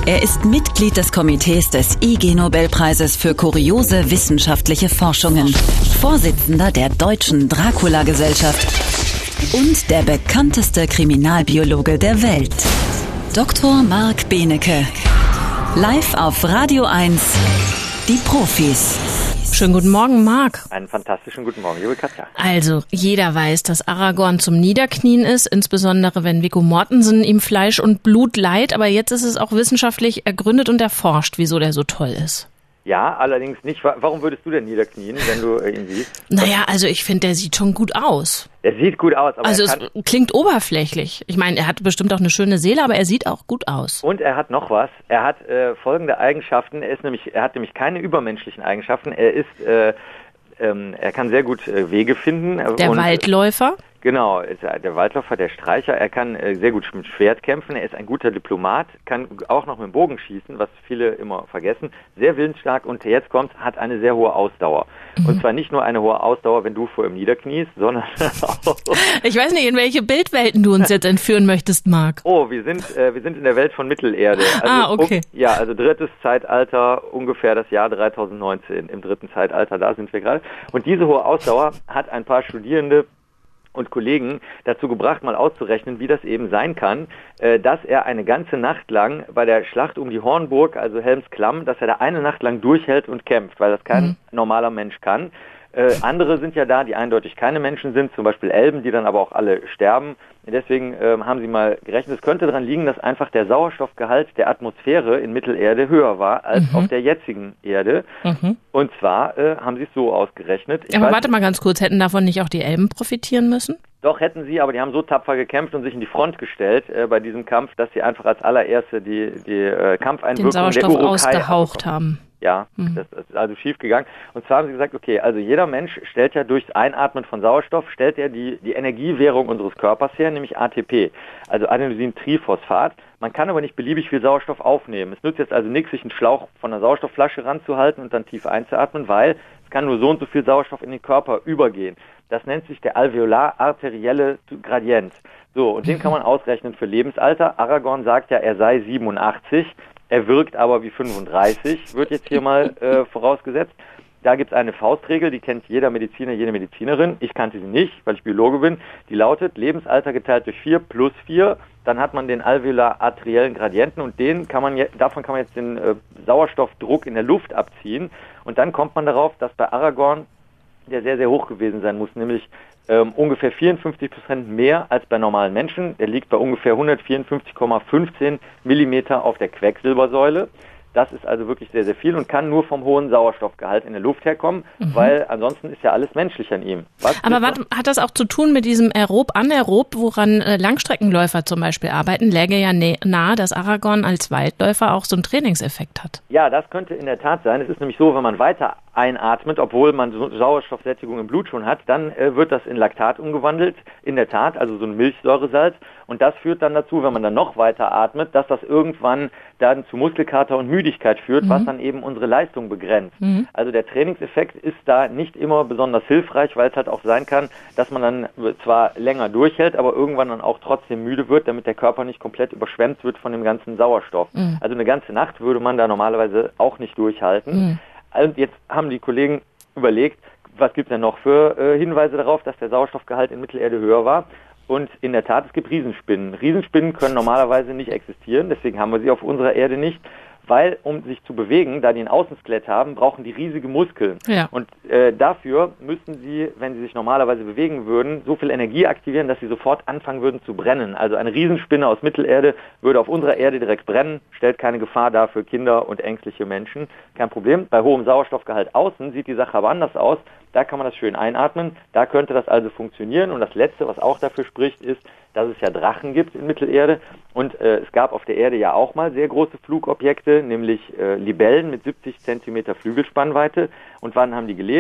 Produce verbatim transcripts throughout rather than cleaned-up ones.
Er ist Mitglied des Komitees des I G-Nobelpreises für kuriose wissenschaftliche Forschungen, Vorsitzender der Deutschen Dracula-Gesellschaft und der bekannteste Kriminalbiologe der Welt. Doktor Marc Benecke. Live auf Radio eins, die Profis. Schönen guten Morgen, Marc. Einen fantastischen guten Morgen, liebe Katja. Also, jeder weiß, dass Aragorn zum Niederknien ist, insbesondere wenn Viggo Mortensen ihm Fleisch und Blut leiht. Aber jetzt ist es auch wissenschaftlich ergründet und erforscht, wieso der so toll ist. Ja, allerdings nicht. Warum würdest du denn niederknien, wenn du ihn siehst? Naja, also ich finde, der sieht schon gut aus. Er sieht gut aus. Aber also er kann es klingt oberflächlich. Ich meine, er hat bestimmt auch eine schöne Seele, aber er sieht auch gut aus. Und er hat noch was. Er hat äh, folgende Eigenschaften. Er ist nämlich, er hat nämlich keine übermenschlichen Eigenschaften. Er ist, äh, ähm, er kann sehr gut äh, Wege finden. Der und, Waldläufer? Genau, ist der Waldläufer, der Streicher. Er kann äh, sehr gut mit Schwert kämpfen. Er ist ein guter Diplomat, kann auch noch mit dem Bogen schießen, was viele immer vergessen. Sehr willensstark und jetzt kommt, hat eine sehr hohe Ausdauer. Mhm. Und zwar nicht nur eine hohe Ausdauer, wenn du vor ihm niederkniest, sondern auch... Ich weiß nicht, in welche Bildwelten du uns jetzt entführen möchtest, Marc. Oh, wir sind äh, wir sind in der Welt von Mittelerde. Also, ah, okay. Um, ja, also drittes Zeitalter, ungefähr das Jahr dreitausendneunzehn. Im dritten Zeitalter, da sind wir gerade. Und diese hohe Ausdauer hat ein paar Studierende und Kollegen dazu gebracht, mal auszurechnen, wie das eben sein kann, äh, dass er eine ganze Nacht lang bei der Schlacht um die Hornburg, also Helms-Klamm, dass er da eine Nacht lang durchhält und kämpft, weil das kein mhm. normaler Mensch kann. Äh, andere sind ja da, die eindeutig keine Menschen sind, zum Beispiel Elben, die dann aber auch alle sterben. Deswegen äh, haben sie mal gerechnet, es könnte daran liegen, dass einfach der Sauerstoffgehalt der Atmosphäre in Mittelerde höher war als mhm. auf der jetzigen Erde. Mhm. Und zwar äh, haben sie es so ausgerechnet. Ich aber weiß, warte mal ganz kurz, hätten davon nicht auch die Elben profitieren müssen? Doch, hätten sie, aber die haben so tapfer gekämpft und sich in die Front gestellt äh, bei diesem Kampf, dass sie einfach als allererste die, die äh, Kampfeinwirkung den Sauerstoff der Urukai ausgehaucht haben. Ja, mhm. das ist also schief gegangen. Und zwar haben sie gesagt, okay, also jeder Mensch stellt ja durchs Einatmen von Sauerstoff, stellt er die, die Energiewährung unseres Körpers her, nämlich A T P, also Adenosintriphosphat. Man kann aber nicht beliebig viel Sauerstoff aufnehmen. Es nützt jetzt also nichts, sich einen Schlauch von einer Sauerstoffflasche ranzuhalten und dann tief einzuatmen, weil es kann nur so und so viel Sauerstoff in den Körper übergehen. Das nennt sich der alveolar-arterielle Gradient. So, und den kann man ausrechnen für Lebensalter. Aragorn sagt ja, er sei siebenundachtzig. Er wirkt aber wie fünfunddreißig, wird jetzt hier mal äh, vorausgesetzt. Da gibt es eine Faustregel, die kennt jeder Mediziner, jede Medizinerin. Ich kannte sie nicht, weil ich Biologe bin. Die lautet, Lebensalter geteilt durch vier plus vier. Dann hat man den alveolar-arteriellen Gradienten und den kann man je, davon kann man jetzt den äh, Sauerstoffdruck in der Luft abziehen. Und dann kommt man darauf, dass bei Aragorn der sehr, sehr hoch gewesen sein muss, nämlich ähm, ungefähr vierundfünfzig Prozent mehr als bei normalen Menschen. Der liegt bei ungefähr hundertvierundfünfzig Komma fünfzehn Millimeter auf der Quecksilbersäule. Das ist also wirklich sehr, sehr viel und kann nur vom hohen Sauerstoffgehalt in der Luft herkommen, mhm. weil ansonsten ist ja alles menschlich an ihm. Was Aber warte, hat das auch zu tun mit diesem Aerob-Anaerob, woran äh, Langstreckenläufer zum Beispiel arbeiten? Läge ja nahe, dass Aragorn als Waldläufer auch so einen Trainingseffekt hat. Ja, das könnte in der Tat sein. Es ist nämlich so, wenn man weiter einatmet, obwohl man so Sauerstoffsättigung im Blut schon hat, dann äh, wird das in Laktat umgewandelt, in der Tat, also so ein Milchsäuresalz. Und das führt dann dazu, wenn man dann noch weiter atmet, dass das irgendwann dann zu Muskelkater und Müdigkeit führt, mhm. was dann eben unsere Leistung begrenzt. Mhm. Also der Trainingseffekt ist da nicht immer besonders hilfreich, weil es halt auch sein kann, dass man dann zwar länger durchhält, aber irgendwann dann auch trotzdem müde wird, damit der Körper nicht komplett überschwemmt wird von dem ganzen Sauerstoff. Mhm. Also eine ganze Nacht würde man da normalerweise auch nicht durchhalten. Mhm. Also jetzt haben die Kollegen überlegt, was gibt es denn noch für äh, Hinweise darauf, dass der Sauerstoffgehalt in Mittelerde höher war. Und in der Tat, es gibt Riesenspinnen. Riesenspinnen können normalerweise nicht existieren, deswegen haben wir sie auf unserer Erde nicht, weil um sich zu bewegen, da die ein Außenskelett haben, brauchen die riesige Muskeln. Ja. Und äh, dafür müssten sie, wenn sie sich normalerweise bewegen würden, so viel Energie aktivieren, dass sie sofort anfangen würden zu brennen. Also eine Riesenspinne aus Mittelerde würde auf unserer Erde direkt brennen, stellt keine Gefahr dar für Kinder und ängstliche Menschen. Kein Problem. Bei hohem Sauerstoffgehalt außen sieht die Sache aber anders aus. Da kann man das schön einatmen. Da könnte das also funktionieren. Und das Letzte, was auch dafür spricht, ist, dass es ja Drachen gibt in Mittelerde. Und äh, es gab auf der Erde ja auch mal sehr große Flugobjekte, nämlich äh, Libellen mit siebzig Zentimeter Flügelspannweite. Und wann haben die gelebt?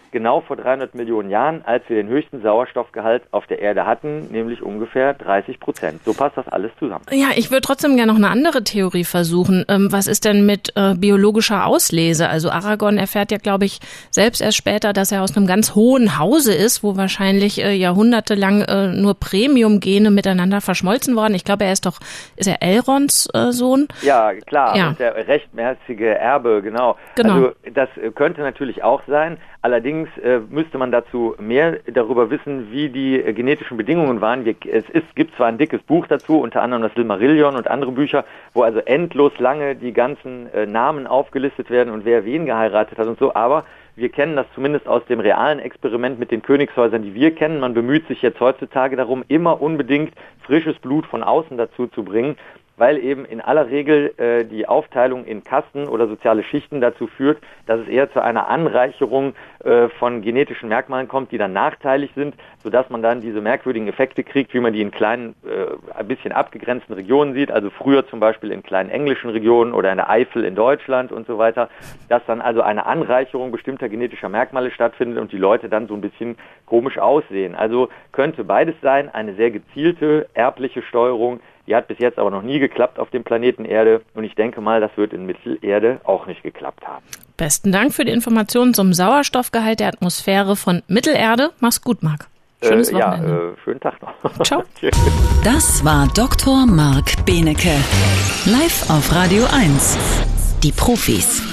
genau vor dreihundert Millionen Jahren, als wir den höchsten Sauerstoffgehalt auf der Erde hatten, nämlich ungefähr dreißig Prozent. So passt das alles zusammen. Ja, ich würde trotzdem gerne noch eine andere Theorie versuchen. Ähm, was ist denn mit äh, biologischer Auslese? Also Aragorn erfährt ja, glaube ich, selbst erst später, dass er aus einem ganz hohen Hause ist, wo wahrscheinlich äh, jahrhundertelang äh, nur Premium-Gene miteinander verschmolzen worden. Ich glaube, er ist doch, ist er Elrons äh, Sohn? Ja, klar. Ja. Und der rechtmäßige Erbe, genau. Genau. Also das könnte natürlich auch sein. Allerdings äh, müsste man dazu mehr darüber wissen, wie die äh, genetischen Bedingungen waren. Wir, es ist, gibt zwar ein dickes Buch dazu, unter anderem das Silmarillion und andere Bücher, wo also endlos lange die ganzen äh, Namen aufgelistet werden und wer wen geheiratet hat und so, aber wir kennen das zumindest aus dem realen Experiment mit den Königshäusern, die wir kennen. Man bemüht sich jetzt heutzutage darum, immer unbedingt frisches Blut von außen dazu zu bringen, weil eben in aller Regel äh, die Aufteilung in Kasten oder soziale Schichten dazu führt, dass es eher zu einer Anreicherung äh, von genetischen Merkmalen kommt, die dann nachteilig sind, sodass man dann diese merkwürdigen Effekte kriegt, wie man die in kleinen, äh, ein bisschen abgegrenzten Regionen sieht, also früher zum Beispiel in kleinen englischen Regionen oder in der Eifel in Deutschland und so weiter, dass dann also eine Anreicherung bestimmter genetischer Merkmale stattfindet und die Leute dann so ein bisschen komisch aussehen. Also könnte beides sein, eine sehr gezielte erbliche Steuerung. Die hat bis jetzt aber noch nie geklappt auf dem Planeten Erde und ich denke mal, das wird in Mittelerde auch nicht geklappt haben. Besten Dank für die Informationen zum Sauerstoffgehalt der Atmosphäre von Mittelerde. Mach's gut, Marc. Schönes äh, Wochenende. Ja, äh, schönen Tag noch. Ciao. Das war Doktor Marc Benecke. Live auf Radio eins. Die Profis.